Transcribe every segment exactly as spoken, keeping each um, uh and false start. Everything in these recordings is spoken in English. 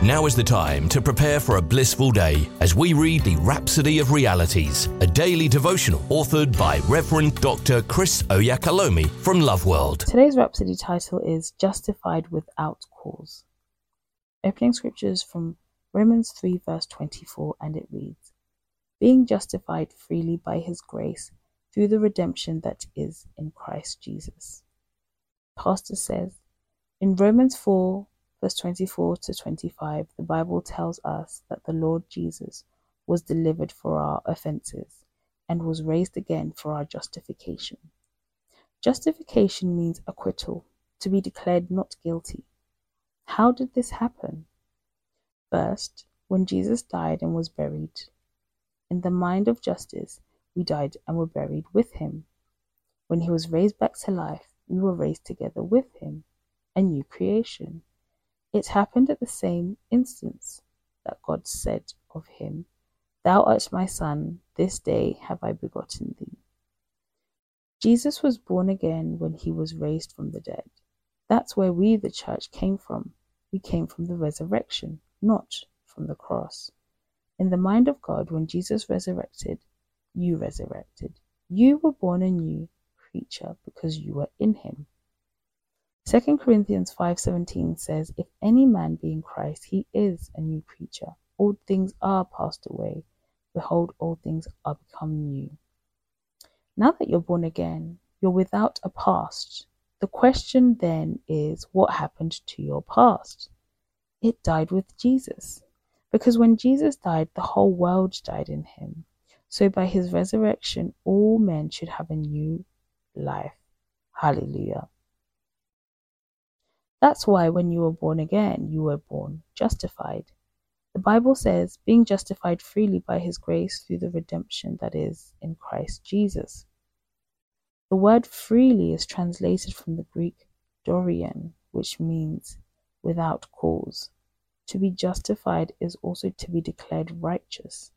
Now is the time to prepare for a blissful day as we read the Rhapsody of Realities, a daily devotional authored by Reverend Doctor Chris Oyakhilome from Love World. Today's Rhapsody title is Justified Without Cause. Opening scriptures from Romans three verse twenty-four, and it reads, being justified freely by his grace through the redemption that is in Christ Jesus. Pastor says, in Romans four verse twenty-four to twenty-five, the Bible tells us that the Lord Jesus was delivered for our offenses and was raised again for our justification. Justification means acquittal, to be declared not guilty. How did this happen? First, when Jesus died and was buried. In the mind of justice, we died and were buried with him. When he was raised back to life, we were raised together with him, a new creation. It happened at the same instance that God said of him, Thou art my son, this day have I begotten thee. Jesus was born again when he was raised from the dead. That's where we, the church, came from. We came from the resurrection, not from the cross. In the mind of God, when Jesus resurrected, you resurrected. You were born a new creature because you were in him. Second Corinthians five seventeen says, if any man be in Christ, he is a new creature. Old things are passed away. Behold, all things are become new. Now that you're born again, you're without a past. The question then is, what happened to your past? It died with Jesus. Because when Jesus died, the whole world died in him. So by his resurrection, all men should have a new life. Hallelujah. That's why when you were born again, you were born justified. The Bible says, being justified freely by his grace through the redemption that is in Christ Jesus. The word freely is translated from the Greek dorein, which means without cause. To be justified is also to be declared righteous.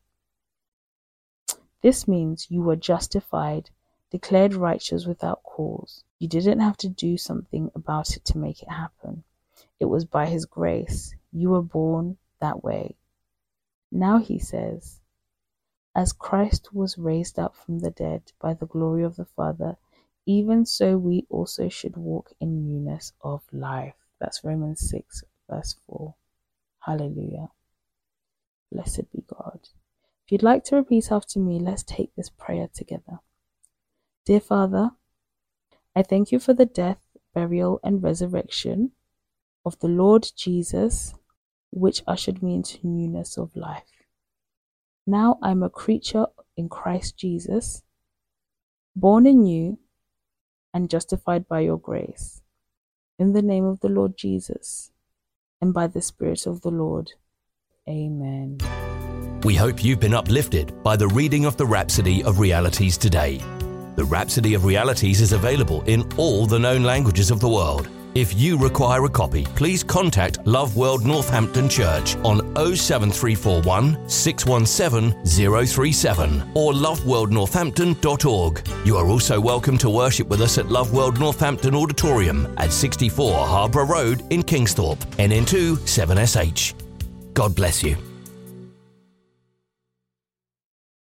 This means you were justified, declared righteous without cause. You didn't have to do something about it to make it happen. It was by his grace. You were born that way. Now he says, as Christ was raised up from the dead by the glory of the Father, even so we also should walk in newness of life. That's Romans six verse four. Hallelujah. Blessed be God. If you'd like to repeat after me, let's take this prayer together. Dear Father, I thank you for the death, burial, and resurrection of the Lord Jesus, which ushered me into newness of life. Now I'm a creature in Christ Jesus, born anew and justified by your grace. In the name of the Lord Jesus, and by the Spirit of the Lord. Amen. We hope you've been uplifted by the reading of the Rhapsody of Realities today. The Rhapsody of Realities is available in all the known languages of the world. If you require a copy, please contact Love World Northampton Church on oh seven three four one, six one seven, oh three seven or love world northampton dot org. You are also welcome to worship with us at Love World Northampton Auditorium at sixty-four Harborough Road in Kingsthorpe, N N two seven S H. God bless you.